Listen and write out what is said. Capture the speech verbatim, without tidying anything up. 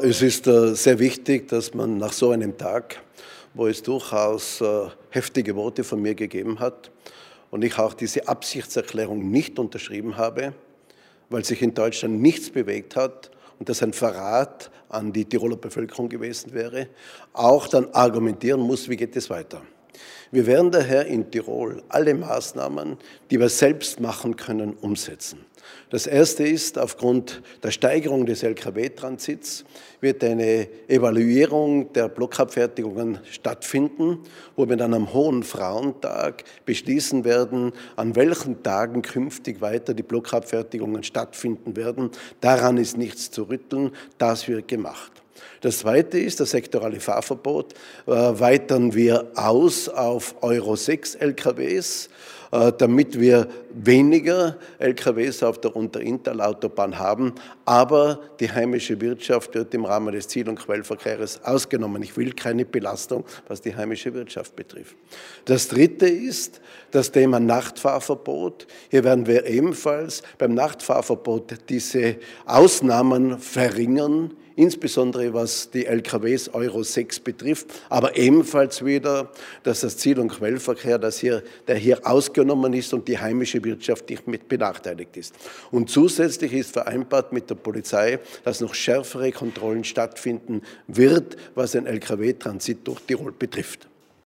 Es ist äh, sehr wichtig, dass man nach so einem Tag, wo es durchaus äh, heftige Worte von mir gegeben hat und ich auch diese Absichtserklärung nicht unterschrieben habe, weil sich in Deutschland nichts bewegt hat und das ein Verrat an die Tiroler Bevölkerung gewesen wäre, auch dann argumentieren muss, wie geht es weiter. Wir werden daher in Tirol alle Maßnahmen, die wir selbst machen können, umsetzen. Das erste ist, aufgrund der Steigerung des L K W-Transits wird eine Evaluierung der Blockabfertigungen stattfinden, wo wir dann am Hohen Frauentag beschließen werden, an welchen Tagen künftig weiter die Blockabfertigungen stattfinden werden. Daran ist nichts zu rütteln, das wird gemacht. Das Zweite ist, das sektorale Fahrverbot äh, weitern wir aus auf Euro sechs L K Ws, äh, damit wir weniger L K Ws auf der Unter-Inntal-Autobahn haben, aber die heimische Wirtschaft wird im Rahmen des Ziel- und Quellverkehrs ausgenommen. Ich will keine Belastung, was die heimische Wirtschaft betrifft. Das Dritte ist das Thema Nachtfahrverbot. Hier werden wir ebenfalls beim Nachtfahrverbot diese Ausnahmen verringern, insbesondere was die L K Ws Euro sechs betrifft, aber ebenfalls wieder, dass das Ziel- und Quellverkehr, das hier, der hier ausgenommen ist und die heimische Wirtschaft nicht mit benachteiligt ist. Und zusätzlich ist vereinbart mit der Polizei, dass noch schärfere Kontrollen stattfinden wird, was den L K W-Transit durch Tirol betrifft.